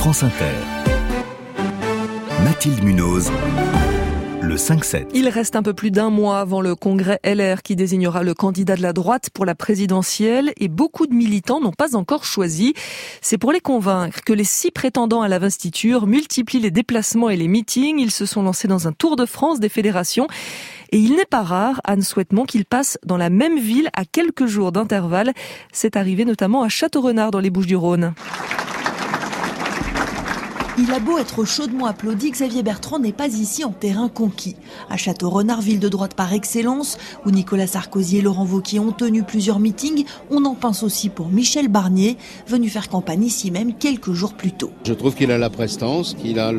France Inter. Mathilde Munoz. Le 5-7. Il reste un peu plus d'un mois avant le congrès LR qui désignera le candidat de la droite pour la présidentielle et beaucoup de militants n'ont pas encore choisi. C'est pour les convaincre que les 6 prétendants à l'investiture multiplient les déplacements et les meetings. Ils se sont lancés dans un tour de France des fédérations. Et il n'est pas rare, Anne Souhaitemont, qu'ils passent dans la même ville à quelques jours d'intervalle. C'est arrivé notamment à Château-Renard dans les Bouches-du-Rhône. Il a beau être chaudement applaudi, Xavier Bertrand n'est pas ici en terrain conquis. À Château-Renard, ville de droite par excellence, où Nicolas Sarkozy et Laurent Wauquiez ont tenu plusieurs meetings, on en pense aussi pour Michel Barnier, venu faire campagne ici même quelques jours plus tôt. Je trouve qu'il a la prestance, qu'il a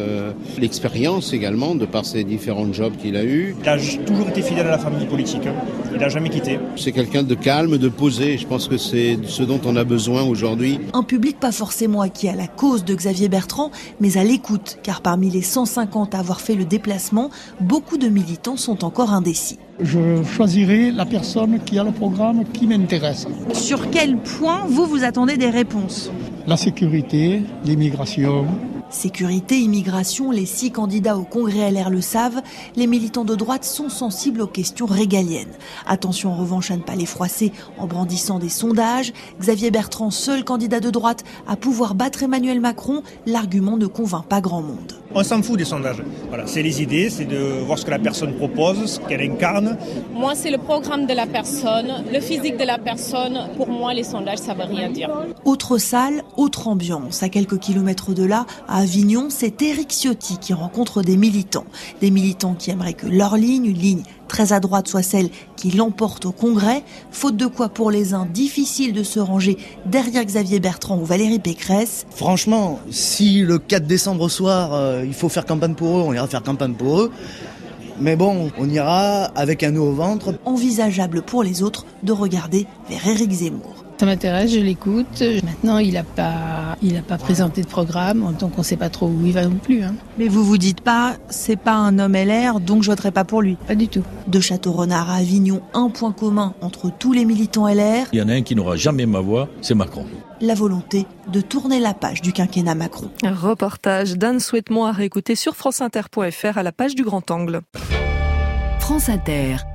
l'expérience également, de par ses différents jobs qu'il a eus. Il a toujours été fidèle à la famille politique, il n'a jamais quitté. C'est quelqu'un de calme, de posé, je pense que c'est ce dont on a besoin aujourd'hui. Un public pas forcément acquis à la cause de Xavier Bertrand, mais à l'écoute, car parmi les 150 à avoir fait le déplacement, beaucoup de militants sont encore indécis. Je choisirai la personne qui a le programme qui m'intéresse. Sur quel point vous attendez des réponses ? La sécurité, l'immigration. Sécurité, immigration, les 6 candidats au congrès LR le savent, les militants de droite sont sensibles aux questions régaliennes. Attention en revanche à ne pas les froisser en brandissant des sondages. Xavier Bertrand, seul candidat de droite à pouvoir battre Emmanuel Macron, l'argument ne convainc pas grand monde. On s'en fout des sondages. Voilà, c'est les idées, c'est de voir ce que la personne propose, ce qu'elle incarne. Moi, c'est le programme de la personne, le physique de la personne. Pour moi, les sondages, ça ne veut rien dire. Autre salle, autre ambiance. À quelques kilomètres de là, à Avignon, c'est Éric Ciotti qui rencontre des militants. Des militants qui aimeraient que leur ligne, une ligne très à droite, soit celle qui l'emporte au congrès. Faute de quoi, pour les uns, difficile de se ranger derrière Xavier Bertrand ou Valérie Pécresse. Franchement, si le 4 décembre au soir, il faut faire campagne pour eux, on ira faire campagne pour eux. Mais bon, on ira avec un nœud au ventre. Envisageable pour les autres de regarder vers Éric Zemmour. Ça m'intéresse, je l'écoute. Maintenant, il a pas présenté de programme, donc on ne sait pas trop où il va non plus. Mais vous vous dites pas, c'est pas un homme LR, donc je voterai pas pour lui. Pas du tout. De Château-Renard à Avignon, un point commun entre tous les militants LR. Il y en a un qui n'aura jamais ma voix, c'est Macron. La volonté de tourner la page du quinquennat Macron. Un reportage d'Anne Souhaitemont à réécouter sur franceinter.fr à la page du Grand Angle. France Inter.